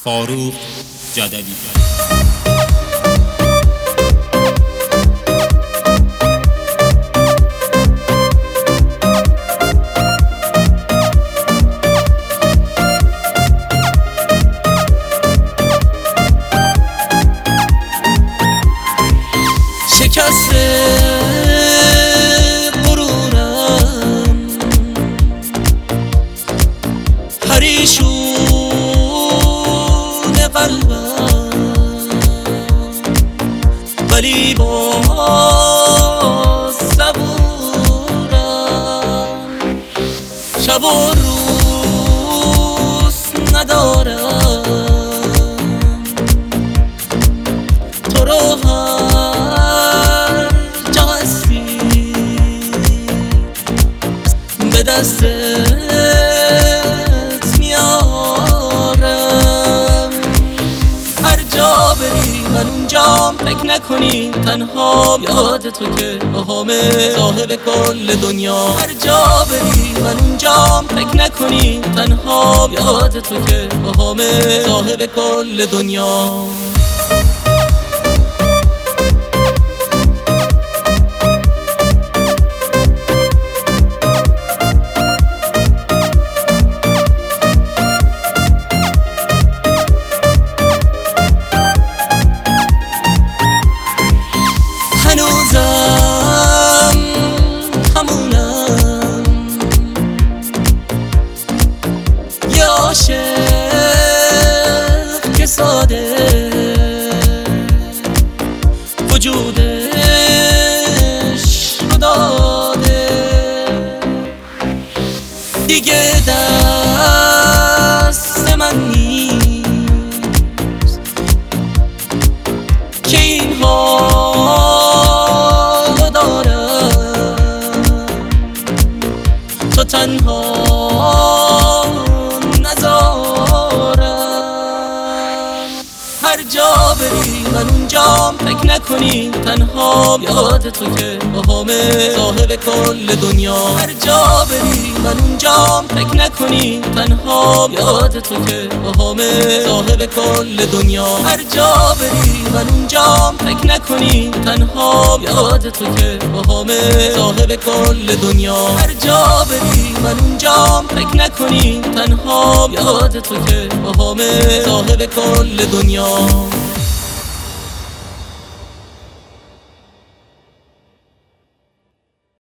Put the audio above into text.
فاروق جدلی. شکسته غرورم، پریشون قلبم، ولی باز صبورم. شب و روز ندارم تو رو به دستت میارم. هر جا بری من اونجام، فکر نکنی تنها یاد تو که باهامه، صاحب کل دنیا. هر جا بری من اونجام، فکر نکنی تنها یاد تو که باهامه، صاحب کل دنیا. هنوزم همونم، یه عاشق که ساده وجودش رو داده، دیگه دست من نیست که اینها تو تنها نذارم. هر جا بری من اونجام، فکر نکنی تنها یاد تو که باهامه، صاحب کل دنیا. هر جا بری من اونجام، فکر نکنی تنها یاد تو که باهامه، صاحب کل دنیا. هر جا بری من اونجام، فکر نکنی تنها یاد تو که باهامه، صاحب کل دنیا. هر جا بری من اونجام، فکر نکنی تنها یاد تو که باهامه، صاحب کل دنیا.